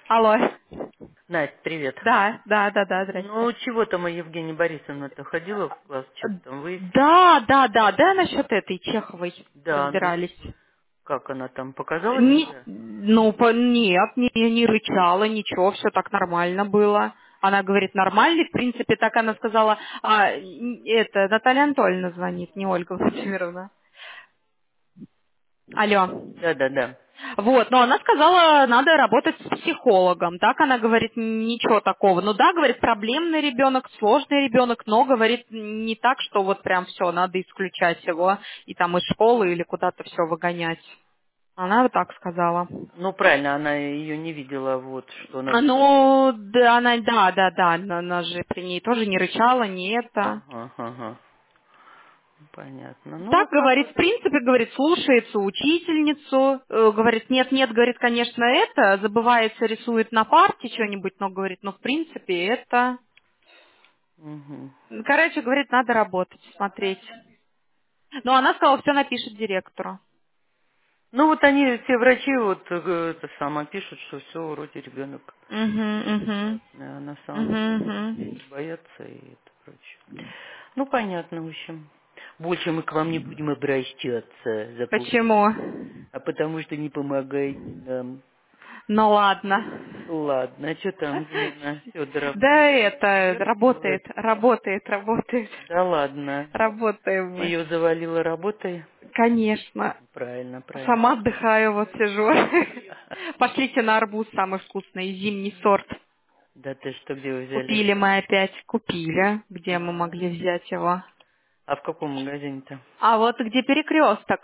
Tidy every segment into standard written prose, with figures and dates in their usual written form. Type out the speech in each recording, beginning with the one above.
Алло. Настя, привет. Да, здрасте. Ну, чего там и Евгения Борисовна-то ходила в класс, что-то там выяснила? Да, насчет этой Чеховой Да, ну, разбирались. как она там, показала себя? Нет, не рычала, ничего, все так нормально было. Она говорит, нормально, в принципе, так она сказала. Это Наталья Анатольевна звонит, не Ольга Владимировна. Алло. Да. Вот, но она сказала, надо работать с психологом. Так она говорит, ничего такого. Ну да, говорит, проблемный ребенок, сложный ребенок, но говорит, не так, что вот прям все, надо исключать его и там из школы или куда-то все выгонять. Она вот так сказала. Ну, правильно, она ее не видела, вот, что она... Ну, да, она же при ней тоже не рычала, не это. Ага, понятно. Ну, Так вот так говорит, вот. в принципе, говорит, слушается учительницу, говорит, нет, говорит, конечно, это, забывается, рисует на парте что-нибудь, но говорит, ну, в принципе, это... Мгм. Короче, говорит, надо работать, смотреть. Но она сказала, все напишет директору. Ну, вот они, все врачи, вот, это самое, пишут, что все, вроде ребенок Угу. адекватный, а на самом деле Угу. дети боятся и это прочее. Ну, понятно, в общем. Больше мы к вам не будем обращаться, запомните. Почему? А потому что не помогаете нам. Ну ладно. Ладно, а что там Елена Да Федоровна? это, Вернулась? работает. Да ладно. Работаем Ты мы. ее завалила работой? Конечно. Правильно. Сама отдыхаю, вот сижу. Пошлите на арбуз самый вкусный, зимний сорт. Да ты что, где вы взяли? Купили мы опять, купили. Где мы А, могли взять его? а в каком магазине-то? А вот где перекресток?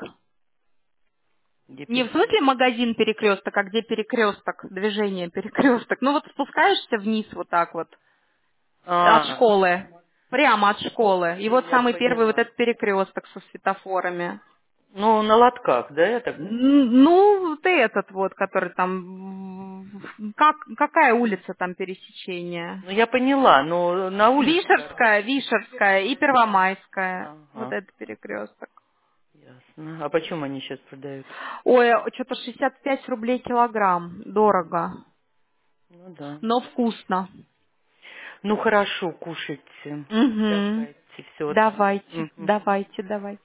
Где Не в смысле перекресток? магазин перекресток, а где перекресток, движение перекресток. Ну вот спускаешься вниз вот так вот от А, школы, прямо от школы. И вот я самый первый вот поняла. этот перекресток со светофорами. Ну, на лотках, да, я так понимаю? Ну, вот этот вот, который там... какая улица там пересечения? Ну, я поняла, но на улице дорога. Вишерская и Первомайская. Вот Ага, этот перекресток. ясно. А почем они сейчас продают? Ой, что-то 65 рублей килограмм. Дорого. Ну да. Но вкусно. Ну хорошо, кушайте. Угу. Отдыхайте. Всего доброго. Давайте, Мгм. давайте.